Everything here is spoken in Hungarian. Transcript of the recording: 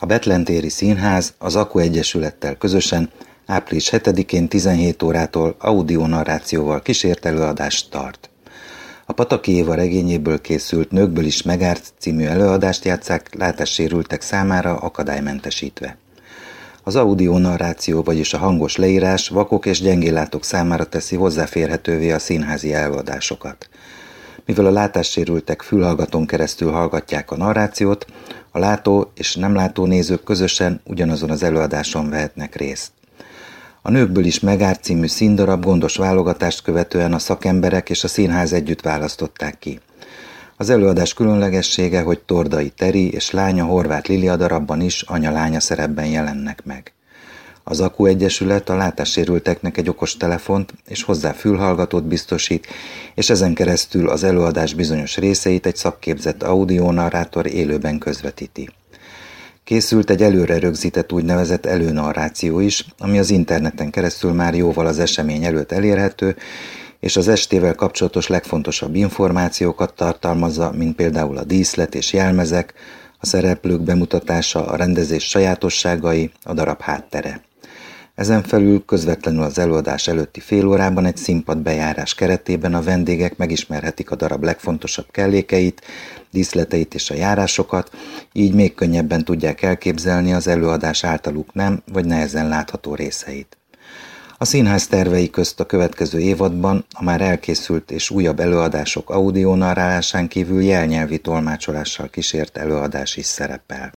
A Bethlen-téri Színház az Aku Egyesülettel közösen április 7-én 17 órától audionarrációval kísért előadást tart. A Pataki Éva regényéből készült Nőkből is megárt című előadást játsszák látássérültek számára akadálymentesítve. Az audionarráció, vagyis a hangos leírás vakok és gyengéllátók számára teszi hozzáférhetővé a színházi előadásokat. Mivel a látássérültek fülhallgatón keresztül hallgatják a narrációt, a látó és nem látó nézők közösen ugyanazon az előadáson vehetnek részt. A Nőkből is megárt című színdarab gondos válogatást követően a szakemberek és a színház együtt választották ki. Az előadás különlegessége, hogy Tordai Teri és lánya Horváth Lilia darabban is anya-lánya szerepben jelennek meg. Az Aku Egyesület a látássérülteknek egy okostelefont és hozzá fülhallgatót biztosít, és ezen keresztül az előadás bizonyos részeit egy szakképzett audionarrátor élőben közvetíti. Készült egy előre rögzített úgynevezett előnarráció is, ami az interneten keresztül már jóval az esemény előtt elérhető, és az estével kapcsolatos legfontosabb információkat tartalmazza, mint például a díszlet és jelmezek, a szereplők bemutatása, a rendezés sajátosságai, a darab háttere. Ezen felül közvetlenül az előadás előtti fél órában egy színpad bejárás keretében a vendégek megismerhetik a darab legfontosabb kellékeit, díszleteit és a járásokat, így még könnyebben tudják elképzelni az előadás általuk nem vagy nehezen látható részeit. A színház tervei közt a következő évadban a már elkészült és újabb előadások audionarrálásán kívül jelnyelvi tolmácsolással kísért előadás is szerepel.